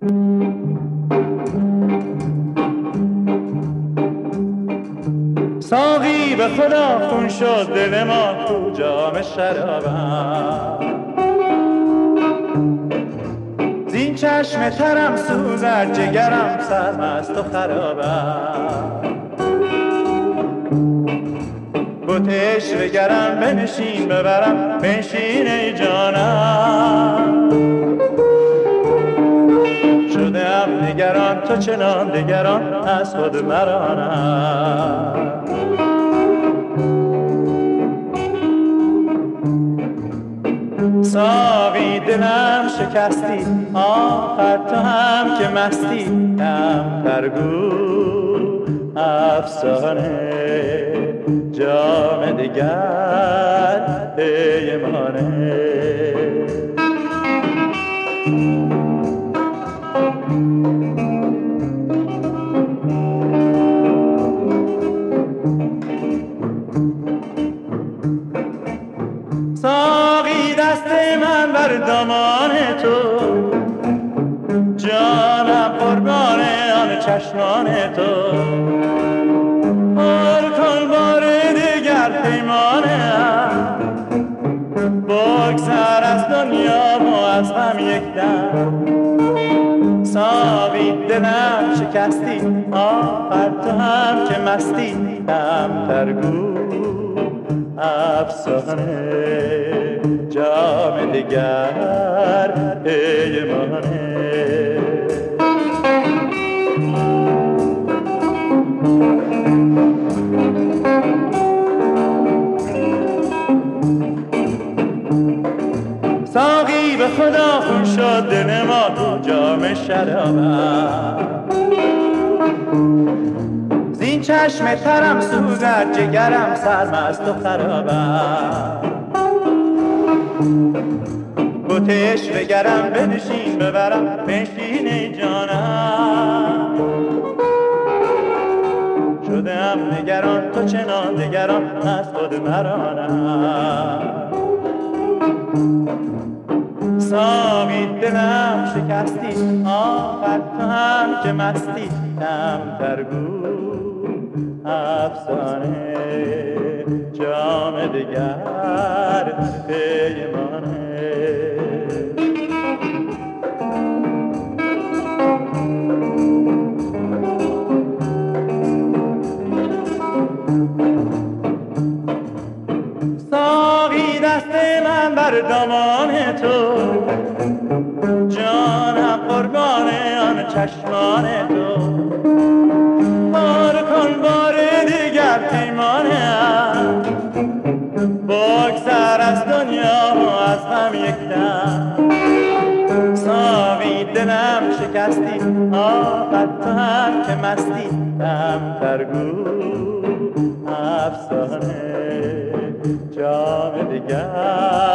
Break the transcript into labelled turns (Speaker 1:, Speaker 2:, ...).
Speaker 1: ساقی به خدا خون شد دل ما تو جام شرابم، زین چشم ترم سوزد جگرم سرمست و خرابم. بت عشوه‌گرم بنشین ببرم بنشین ای جانم، شده ام نگران تو چنان دگران از خود مرانم. ساقی دلم شکستی آخر تو هم که مستی، کمتر گو افسانه جام دگر پیمانه. ساقی دست من بر دامان تو، جانم قربان آن چشمان تو. پر کن بار دیگر پیمانم، بگذر از دنیا و از هم یک دم. ساقی دلم شکستی آخر تو هم که مستی، کمتر گو افسانه جام دگر پیمانه. ساقی به خدا خون شد دل ما تو جام شرابم، زین چشم ترم سوزد جگرم سرمست و خرابم. بت عشوه‌گرم بنشین ببرم بنشین ای جانم، شده ام نگران تو چنان دگران از خود مرانم. ساقی دلم شکستی آخر تو هم که مستی، کمتر گو افسانه جام دگر پیمانه. ساقی دست من بر دامان تو، جانم قربان آن چشمان تو. پر کن بار دیگر پیمانم، بگذر از دنیا و از هم یک دم. ساقی دلم شکستی آخر تو هم که مستی، کمتر گو افسانه جام دگر